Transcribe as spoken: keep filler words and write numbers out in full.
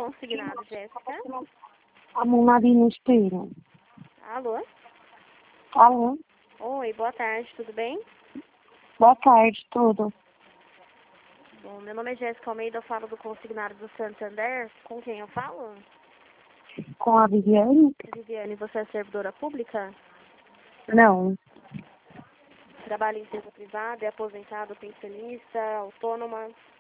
consignado, Jéssica? A Monadinha Espira. Alô? Alô? Oi, boa tarde, tudo bem? Boa tarde, tudo. Bom, meu nome é Jéssica Almeida, eu falo do consignado do Santander. Com quem eu falo? Com a Viviane? Viviane, você é servidora pública? Não. Trabalha em empresa privada, é aposentada, pensionista, autônoma?